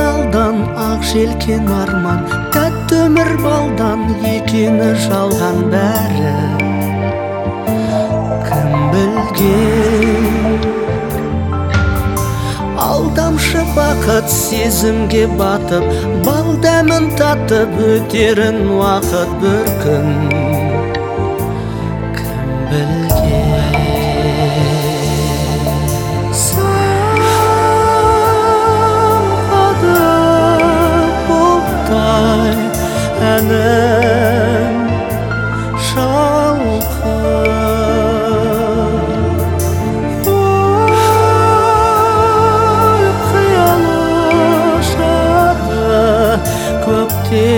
алдан ақ желкен арман, тәтті өмір балдан екені жалған бәрі кім білген. Алдамшы бақыт сезімге батып, бал дәмін татып өтерін уақыт бір күн кім білген. Самғады бұлттай әнін шалқып, ой қиялы шады көкте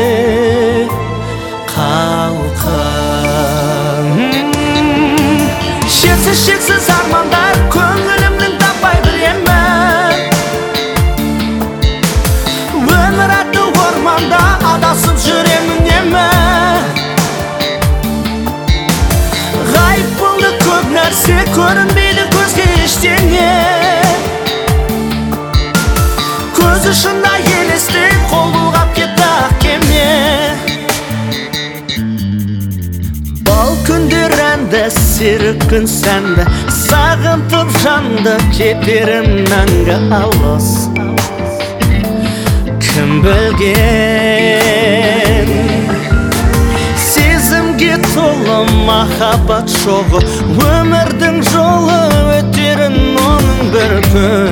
қалқып. Шексіз шексіз армандар көңілімнің таппай біремін. Өмір атты орманда адасып жүремін емі. Ғайып болды көп нәрсе, көрінбейді көзге ештеңе. Көз ұшында елестеп қол бұлғап кетті ақ кеме. Бал күндер әнді, серік күн сәнді, сағынтып жанды кетерім мәңгі алыс кім білген. Сезімге толы махаббат шоғы, өмірдің жолы өтерін оның бір күн